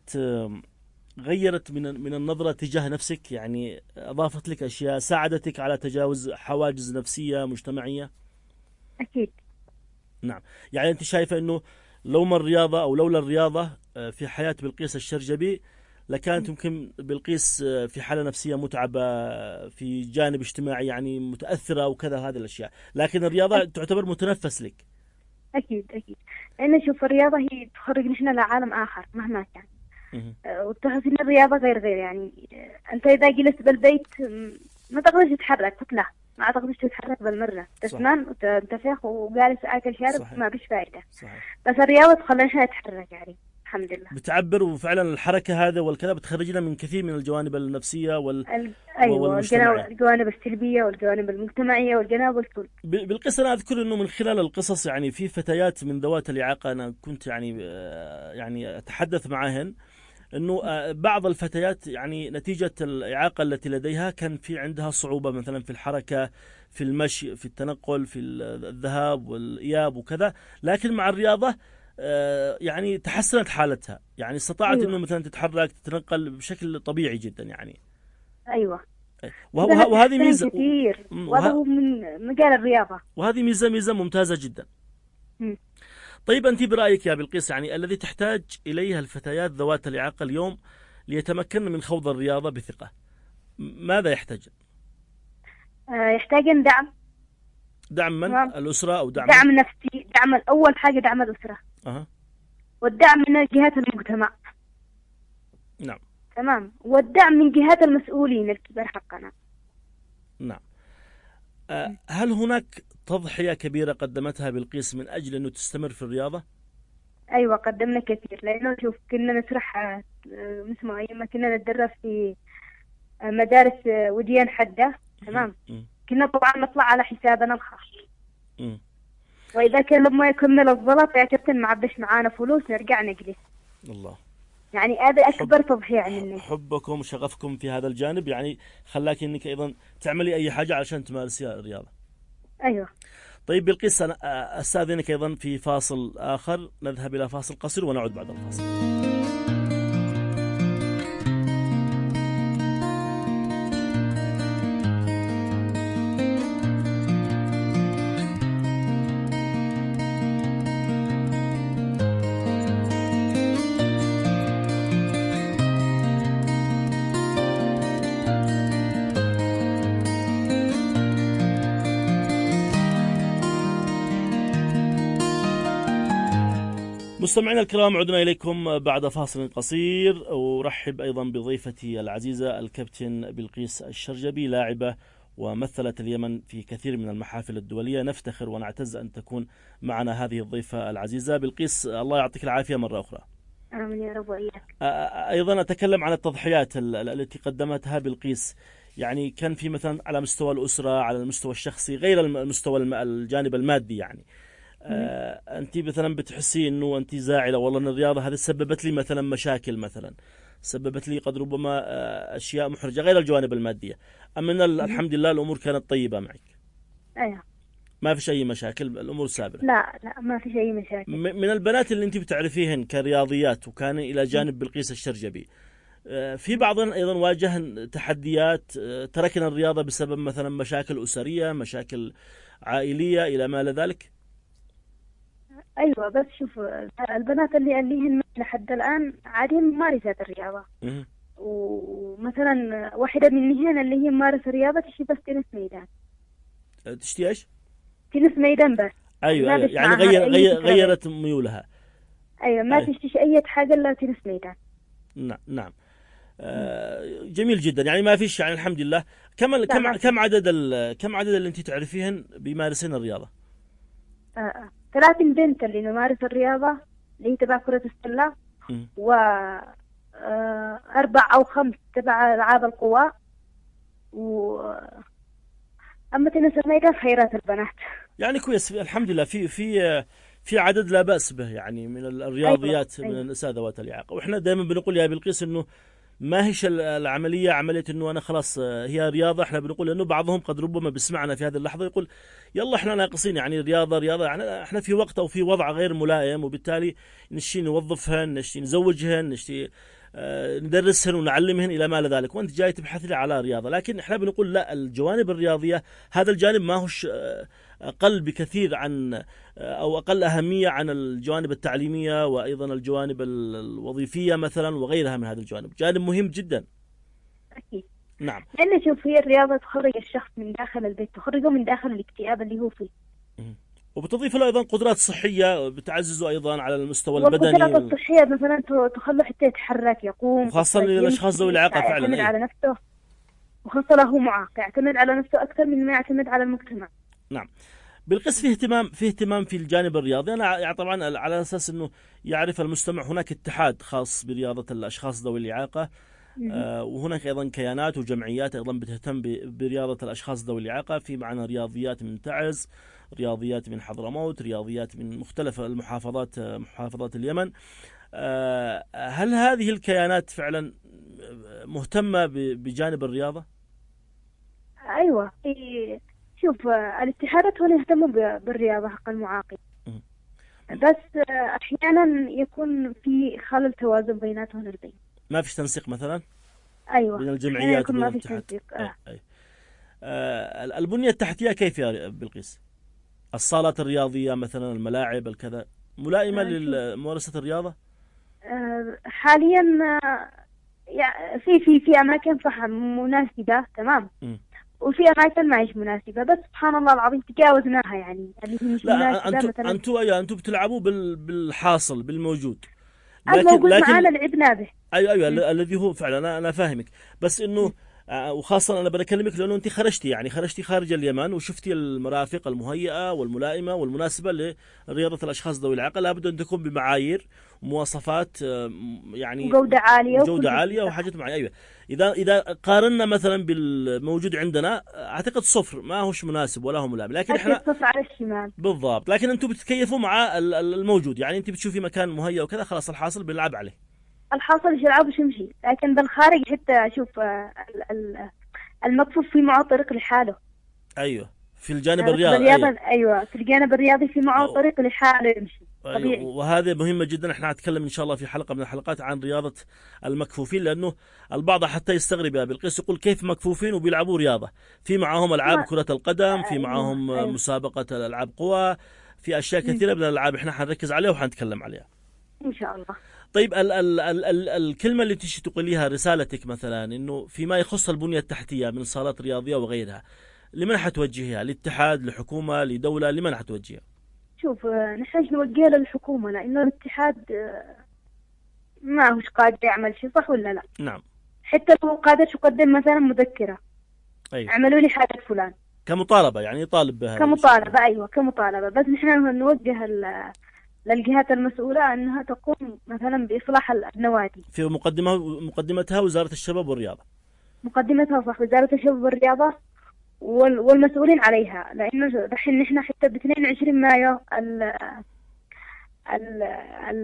غيرت من النظرة تجاه نفسك، يعني أضافت لك أشياء ساعدتك على تجاوز حواجز نفسية مجتمعية؟ أكيد. نعم، يعني أنت شايفة أنه لولا الرياضة في حياة بلقيس الشرجبي لكانت يمكن بلقيس في حالة نفسية متعبة، في جانب اجتماعي يعني متأثرة وكذا هذه الأشياء، لكن الرياضة تعتبر متنفس لك. أكيد لأن شوف الرياضة هي تخرج نحن لعالم آخر مهما كان. وتحس إن الرياضة غير يعني أنت إذا جلست بالبيت ما تقدرش تتحرك، لا ما تقدرش تتحرك بالمرة، تسنان وتنتفخ وجالس آكل شارب. صحيح. ما بيش فائدة. صحيح. بس الرياضة تخلينا نتحرك يعني الحمد لله. بتعبر، وفعلا الحركة هذا والكذا بتخرجنا من كثير من الجوانب النفسية أيوة الجوانب السلبية والجوانب المجتمعية والجوانب الكل. بالقصة أنا أذكر إنه من خلال القصص يعني في فتيات من ذوات الإعاقة أنا كنت يعني أتحدث معهن، إنه بعض الفتيات يعني نتيجة الإعاقة التي لديها كان في عندها صعوبة مثلا في الحركة، في المشي، في التنقل، في الذهاب والإياب وكذا، لكن مع الرياضة يعني تحسنت حالتها، يعني استطاعت إنه مثلا تتحرك تتنقل بشكل طبيعي جدا يعني. أيوة. وهذه ميزة كثير، وهذا هو من مجال الرياضة، وهذه ميزة ممتازة جدا. طيب أنت برأيك يا بلقيس، يعني الذي تحتاج إليها الفتيات ذوات الإعاقة اليوم ليتمكن من خوض الرياضة بثقة، ماذا يحتاج؟ يحتاجن دعم من؟ الأسرة أو دعم نفسي، أول حاجة دعم الأسرة. والدعم من جهات المجتمع. نعم. تمام. والدعم من جهات المسؤولين الكبار حقنا. نعم. هل هناك تضحية كبيرة قدمتها بلقيس من أجل أنه تستمر في الرياضة؟ أيوة قدمنا كثير، لأنه شوف كنا نسرح أيام كنا نتدرب في مدارس وديان حدة. تمام. كنا طبعا نطلع على حسابنا الخاص. وإذا كان لما يكمل الضغط يا كابتن ما عبش معانا فلوس نرجع نجلس. الله. يعني هذا أكبر تضحية مني. حبكم وشغفكم في هذا الجانب يعني خلاك إنك أيضا تعملي أي حاجة علشان تمارسي الرياضة. أيوة. طيب بلقيس، أنا أستاذنك أيضا في فاصل آخر، نذهب إلى فاصل قصير ونعود بعد الفاصل. مستمعينا الكرام، عدنا إليكم بعد فاصل قصير، ورحب أيضا بضيفتي العزيزة الكابتن بلقيس الشرجبي، لاعبة ومثلت اليمن في كثير من المحافل الدولية. نفتخر ونعتز أن تكون معنا هذه الضيفة العزيزة. بلقيس، الله يعطيك العافية مرة أخرى. آمين يا رب وإياك. أيضا أتكلم عن التضحيات التي قدمتها بلقيس، يعني كان في مثلا على مستوى الأسرة، على المستوى الشخصي، غير المستوى الجانب المادي يعني. أنت مثلا بتحسي إنه أنت زاعلة، والله إن الرياضة هذه سببت لي مثلا مشاكل، مثلا سببت لي قد ربما أشياء محرجة غير الجوانب المادية، أما الحمد لله الأمور كانت طيبة معك. أيوة. ما فيش أي مشاكل، الأمور سابرة. لا ما فيش أي مشاكل. من البنات اللي أنت بتعرفيهن كرياضيات وكان إلى جانب بلقيس الشرجبي، في بعضهم أيضا واجهن تحديات، تركن الرياضة بسبب مثلا مشاكل أسرية، مشاكل عائلية إلى ما ذلك؟ أيوة، بس شوف البنات اللي هن لحد الآن عادين ممارسة الرياضة. ومثلا واحدة منهن اللي هي ممارسة الرياضة تشتي بس تنس ميدان. تشتي إيش؟ تنس ميدان بس. أيوة يعني غيرت ميولها. أيوة ما تشتيش أي حاجة إلا تنس ميدان. نعم. جميل جدا، يعني ما فيش، يعني الحمد لله. كم عدد اللي انت تعرفيهن بيمارسين الرياضة؟ 30 بنت اللي نمارس الرياضة اللي هي تبع كرة السلة، و 4 أو 5 تبع ألعاب القوى، أما تنس الميدان خيرات البنات. يعني كويس الحمد لله، في عدد لا بأس به يعني من الرياضيات. أيوة. من النساء ذوات الإعاقة. وإحنا دائما بنقول يا بلقيس إنه ما هيش العملية عملية إنه أنا خلاص هي رياضة. إحنا بنقول إنه بعضهم قد ربما بسمعنا في هذه اللحظة يقول يلا إحنا ناقصين، يعني رياضة يعني إحنا في وقت أو في وضع غير ملائم، وبالتالي نشتي نوظفهن، نشتي نزوجهن، نشتي ندرسهن ونعلمهن إلى ما ذلك، وأنت جاي تبحث لي على رياضة. لكن إحنا بنقول لا، الجوانب الرياضية هذا الجانب ما هوش أقل بكثير عن أو أقل أهمية عن الجوانب التعليمية وأيضا الجوانب الوظيفية مثلا وغيرها من هذا الجانب. جانب مهم جدا. أكيد. نعم. لأن شوف هي الرياضة تخرج الشخص من داخل البيت، تخرجه من داخل الاكتئاب اللي هو فيه. وبتضيف له أيضا قدرات صحية، بتعززه أيضا على المستوى البدني. والقدرات الصحية مثلا تخليه حتى يتحرك، يقوم، خاصة للأشخاص ذوي الإعاقة فعلا. يعتمد على نفسه، وخاصة له معاق يعتمد على نفسه أكثر من ما يعتمد على المجتمع. نعم. بالقس في اهتمام في الجانب الرياضي. أنا يعني طبعا على أساس أنه يعرف المستمع هناك اتحاد خاص برياضة الأشخاص ذوي الإعاقة، وهناك أيضا كيانات وجمعيات أيضا بتهتم برياضة الأشخاص ذوي الإعاقة. في معنا رياضيات من تعز، رياضيات من حضرموت، رياضيات من مختلف محافظات اليمن. هل هذه الكيانات فعلا مهتمة بجانب الرياضة؟ أيوة، شوف الاتحادات هنا يهتموا بالرياضة حق المعاقين، بس أحيانا يكون في خلل توازن بيناتهم البين. ما فيش تنسيق مثلا؟ أيوة، بين الجمعيات وبين الاتحاد. البنية التحتية كيف يا بلقيس؟ الصالات الرياضية مثلا، الملاعب، الكذا، ملائمة لممارسة الرياضة؟ حاليا يعني في أماكن صح مناسبة تمام، وفي أماكن ما هيش مناسبة، بس سبحان الله العظيم تجاوزناها يعني اللي هي مش مناسبة. أنتوا بتلعبوا بالحاصل بالموجود، لكن معانا لعبنا به. أيوة الذي هو فعلا أنا فاهمك، بس إنه وخاصة أنا بكلمك لأنه أنت خرجتي خارج اليمن وشفتي المرافق المهيئة والملائمة والمناسبة لرياضة الأشخاص ذوي الإعاقة. لابد أن تكون بمعايير ومواصفات يعني جودة عالية وحاجات معينة. أيوة. إذا قارنا مثلا بالموجود عندنا أعتقد 0 ما هوش مناسب ولا هو ملائم، لكن إحنا 0 على الشمال بالضبط. لكن أنتم بتتكيفوا مع الموجود، يعني أنت بتشوفي مكان مهيئ وكذا خلاص الحاصل بنلعب عليه. الحاصل يلعب ويمشي، لكن بالخارج حتى أشوف المكفوف في معه طريق لحاله. أيوة في الجانب الرياضي. أيوة في الجانب الرياضي في معه طريق لحاله يمشي طبيعي. أيوة. وهذه مهمة جدا. احنا هنتكلم إن شاء الله في حلقة من الحلقات عن رياضة المكفوفين، لأنه البعض حتى يستغرب يا بلقيس يقول كيف مكفوفين وبيلعبوا رياضة؟ في معهم ألعاب كرة القدم، في معهم مسابقة الألعاب قوى، في أشياء كثيرة من الألعاب احنا حنركز عليها وحنتكلم عليها إن شاء الله. طيب الكلمة اللي تيجي تقوليها، رسالتك مثلا إنه فيما يخص البنية التحتية من صالات رياضية وغيرها، لمن حتوجهها؟ للاتحاد، لحكومة، لدولة، لمن حتوجهها؟ شوف نحتاج نوجهها للحكومة، لأنه الاتحاد ما هوش قادر يعمل شيء، صح ولا لا؟ نعم. حتى لو قادر يقدم مثلا مذكرة، أيوة. اعملوا لي حاجة فلان كمطالبة، يعني يطالب بها كمطالبة. أيوة كمطالبة، بس نحن نوجه للجهات المسؤولة أنها تقوم مثلا بإصلاح النوادي. في مقدمتها وزارة الشباب والرياضة. مقدمتها صح وزارة الشباب والرياضة والمسؤولين عليها، لأنه دحين نحن حتى ب 22 مايو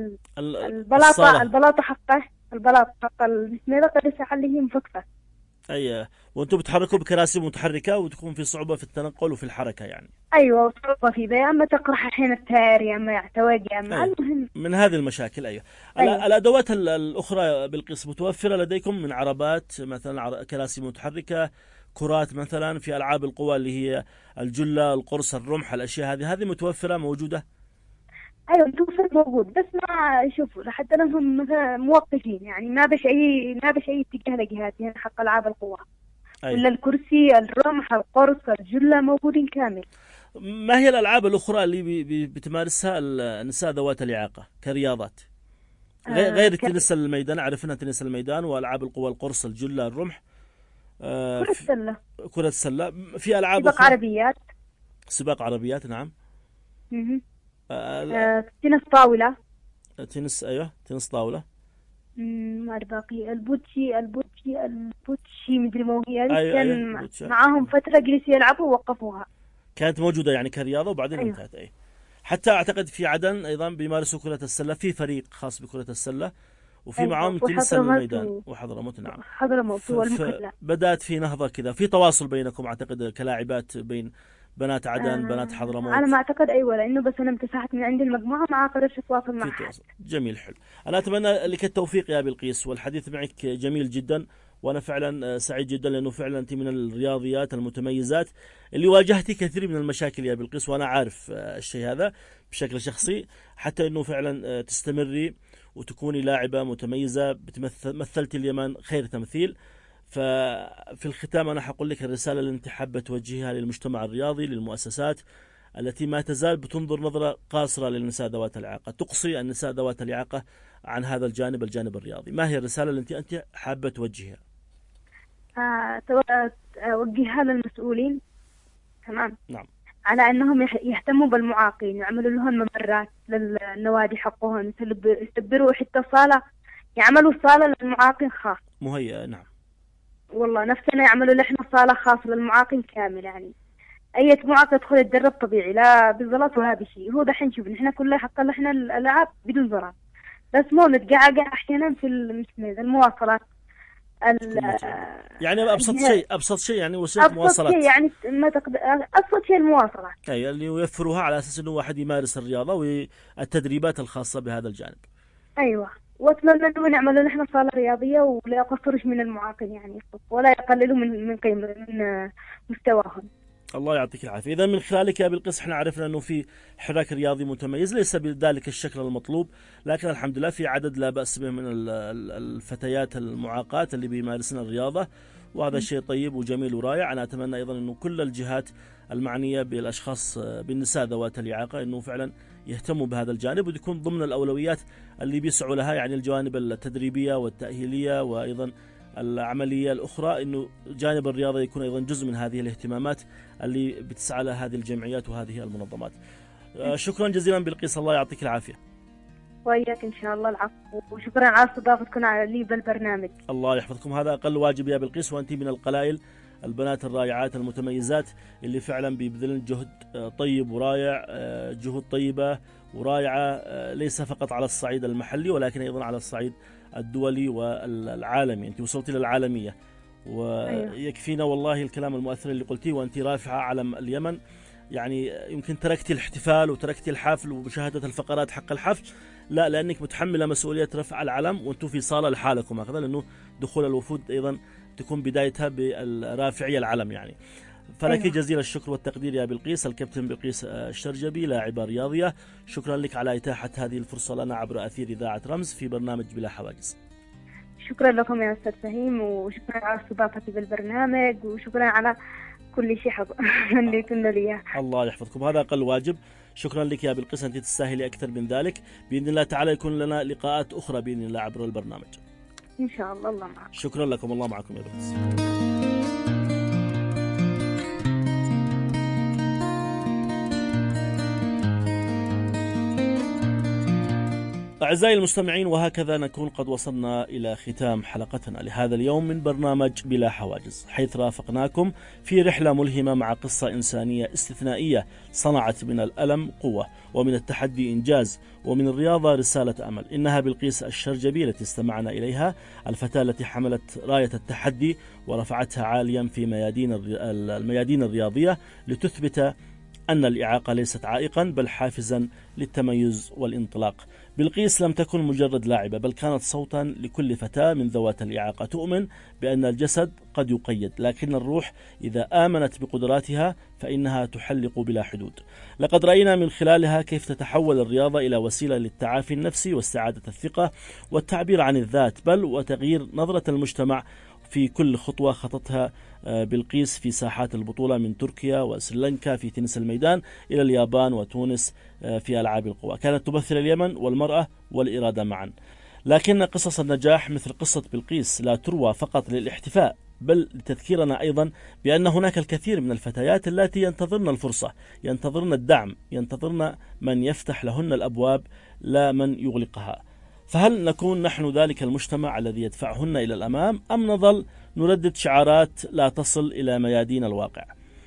البلاطة حق المسميرة قد اللي هي مفكفة. أي، وأنتم بتحركوا بكراسي متحركة وتكون في صعوبة في التنقل وفي الحركة يعني. أيوة، وصعوبة في ذا، أما تقرح أحيانا التاير يا أما يعتوج يا أما المهم من هذه المشاكل. أيوة. أيوة. الأدوات الأخرى بالقسم متوفرة لديكم من عربات مثلا، كراسي متحركة، كرات مثلا، في ألعاب القوى اللي هي الجلة، القرص، الرمح، الأشياء هذه متوفرة موجودة؟ أيوة متوفر موجود، بس ما شوفوا لحتى لهم مثلا موقفين يعني، ما بش أي اتجاه لجهات يعني حق ألعاب القوى. أيوة. ولا الكرسي، الرمح، القرص، الجلة موجودين كامل. ما هي الألعاب الأخرى اللي بتمارسها النساء ذوات الإعاقة كرياضات غير التنس الميدان؟ عرفنا تنس الميدان وألعاب القوى، القرص، الجلة، الرمح، كرة السلة. كرة السلة. في ألعاب سباق أخرى؟ عربيات. سباق عربيات، نعم. تنس طاولة. تنس، أيوة، تنس طاولة. ما باقي البوتشي مدري ما هي. أيوة كان أيوة. معاهم فترة جلسوا يلعبوا ووقفوها. كانت موجودة يعني كرياضة وبعدين أيوة. انتهت. أي، حتى أعتقد في عدن أيضا بيمارسوا كرة السلة، في فريق خاص بكرة السلة، وفي أيوة. معاهم تنس الميدان وحضرموت. نعم، حضرموت والمكلا. بدأت في نهضة كذا، في تواصل بينكم أعتقد كلاعبات بين بنات عدن بنات حضرموت. على ما أعتقد أيوة، لأنه بس أنا امتسحت من عند المجموعة، ما قدرت أتواصل مع حد. جميل، حلو. أنا أتمنى لك التوفيق يا بلقيس، والحديث معك جميل جدا، وأنا فعلا سعيد جدا، لأنه فعلا أنت من الرياضيات المتميزات اللي واجهتي كثير من المشاكل يا بلقيس، وأنا عارف الشيء هذا بشكل شخصي، حتى أنه فعلا تستمري وتكوني لاعبة متميزة، مثلتي اليمن خير تمثيل. ففي الختام أنا حقول لك الرسالة اللي أنت حابة توجهها للمجتمع الرياضي، للمؤسسات التي ما تزال بتنظر نظرة قاصرة للنساء ذوات الإعاقة، تقصي النساء ذوات الإعاقة عن هذا الجانب الرياضي. ما هي الرسالة اللي أنت حابة توجهها؟ أوجهها للمسؤولين، تمام، نعم، على أنهم يهتموا بالمعاقين، يعملوا لهم ممرات للنوادي حقهم، يستبروا حتى صالة، يعملوا صالة للمعاقين خاص مهيئة. نعم والله، نفسنا يعملوا لحنا صالة خاصة للمعاقين كامل يعني. أي معاق يدخل يتدرب طبيعي، لا بزلط ولا بشيء. هو دحين شوف نحن كلها حتى نحن الألعاب بدون زلط، بس مو نتقعقع أحيانا في المواصلات. يعني أبسط شيء يعني وسيلة مواصلات. أبسط شيء يعني ما تقدر، أبسط شيء المواصلات. أي، اللي يوفروها على أساس إنه واحد يمارس الرياضة والتدريبات الخاصة بهذا الجانب. أيوة، وأتمنى إنه نعمل نحن صالة رياضية ولا يقصرش من المعاقين يعني، ولا يقللوا من قيمة من مستواهم. الله يعطيك العافية. إذا من خلالك يا بلقيس احنا عرفنا أنه في حراك رياضي متميز، ليس بذلك الشكل المطلوب، لكن الحمد لله في عدد لا بأس به من الفتيات المعاقات اللي بيمارسن الرياضة، وهذا شيء طيب وجميل ورائع. أنا أتمنى أيضا أنه كل الجهات المعنية بالأشخاص بالنساء ذوات الإعاقة أنه فعلا يهتموا بهذا الجانب، ويكون ضمن الأولويات اللي بيسعوا لها، يعني الجوانب التدريبية والتأهيلية وأيضا العملية الأخرى، أنه جانب الرياضة يكون أيضا جزء من هذه الاهتمامات اللي بتسعى لها هذه الجمعيات وهذه المنظمات. شكرا جزيلا بلقيس، الله يعطيك العافية. وإياك إن شاء الله، العفو، وشكرا على استضافتكم لي بالبرنامج. الله يحفظكم، هذا أقل واجب يا بلقيس، وأنت من القلائل البنات الرائعات المتميزات اللي فعلا بيبذلن جهد طيب ورائع، جهود طيبة ورائعة، ليس فقط على الصعيد المحلي ولكن أيضا على الصعيد الدولي والعالمي. أنت وصلتي للعالمية، ويكفينا والله الكلام المؤثر اللي قلتيه، وأنت رافعة علم اليمن. يعني يمكن تركتي الاحتفال وتركتي الحفل ومشاهدة الفقرات حق الحفل، لا، لأنك متحملة مسؤولية رفع العلم وأنتم في صالة لحالكم هكذا، لأنه دخول الوفود أيضا تكون بدايتها بالرافعية العلم يعني. فلك جزيل الشكر والتقدير يا بلقيس، الكابتن بلقيس الشرجبي، لاعبة رياضية. شكرا لك على إتاحة هذه الفرصة لنا عبر أثير إذاعة رمز في برنامج بلا حواجز. شكرا لكم يا أستاذ فهيم، وشكرا على استضافتي بالبرنامج، وشكرا على كل شيء اللي كنا ليه. الله يحفظكم، هذا أقل واجب. شكرا لك يا بلقيس، أنت تستاهلي أكثر من ذلك. بإذن الله تعالى يكون لنا لقاءات أخرى بإذن الله عبر البرنامج إن شاء الله. الله معكم. شكرا لكم، الله معكم يا بلقيس. أعزائي المستمعين، وهكذا نكون قد وصلنا إلى ختام حلقتنا لهذا اليوم من برنامج بلا حواجز، حيث رافقناكم في رحلة ملهمة مع قصة إنسانية استثنائية صنعت من الألم قوة، ومن التحدي إنجاز، ومن الرياضة رسالة أمل. إنها بلقيس الشرجبي التي استمعنا إليها، الفتاة التي حملت راية التحدي ورفعتها عاليا في الميادين الرياضية لتثبت أن الإعاقة ليست عائقا بل حافزا للتميز والانطلاق. بلقيس لم تكن مجرد لاعبة، بل كانت صوتا لكل فتاة من ذوات الإعاقة تؤمن بأن الجسد قد يقيد، لكن الروح إذا آمنت بقدراتها فإنها تحلق بلا حدود. لقد رأينا من خلالها كيف تتحول الرياضة إلى وسيلة للتعافي النفسي واستعادة الثقة والتعبير عن الذات، بل وتغيير نظرة المجتمع في كل خطوة خطتها بلقيس في ساحات البطولة، من تركيا وسريلانكا في تنس الميدان إلى اليابان وتونس في ألعاب القوى. كانت تمثل اليمن والمرأة والإرادة معا. لكن قصص النجاح مثل قصة بلقيس لا تروى فقط للاحتفاء، بل لتذكيرنا أيضا بأن هناك الكثير من الفتيات التي ينتظرن الفرصة، ينتظرن الدعم، ينتظرن من يفتح لهن الأبواب لا من يغلقها. فهل نكون نحن ذلك المجتمع الذي يدفعهن إلى الأمام، أم نظل نردد شعارات لا تصل إلى ميادين الواقع؟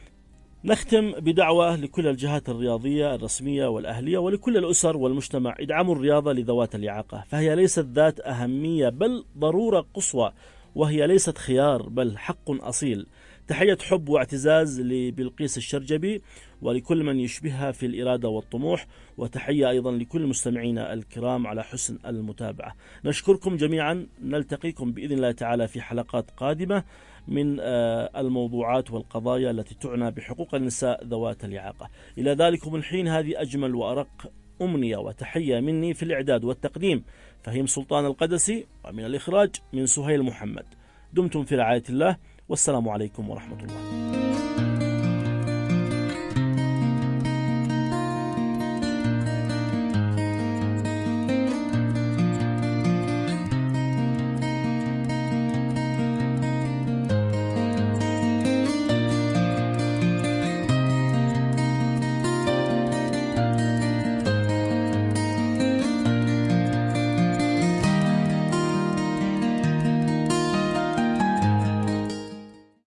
نختم بدعوة لكل الجهات الرياضية الرسمية والأهلية ولكل الأسر والمجتمع: ادعموا الرياضة لذوات الإعاقة، فهي ليست ذات أهمية بل ضرورة قصوى، وهي ليست خيار بل حق أصيل. تحية حب واعتزاز لبلقيس الشرجبي ولكل من يشبهها في الإرادة والطموح، وتحية أيضا لكل مستمعينا الكرام على حسن المتابعة. نشكركم جميعا، نلتقيكم بإذن الله تعالى في حلقات قادمة من الموضوعات والقضايا التي تعنى بحقوق النساء ذوات الإعاقة. إلى ذلكم الحين، هذه أجمل وأرق أمنية وتحية مني في الإعداد والتقديم فهيم سلطان القدسي، ومن الإخراج من سهيل محمد. دمتم في رعاية الله، والسلام عليكم ورحمة الله.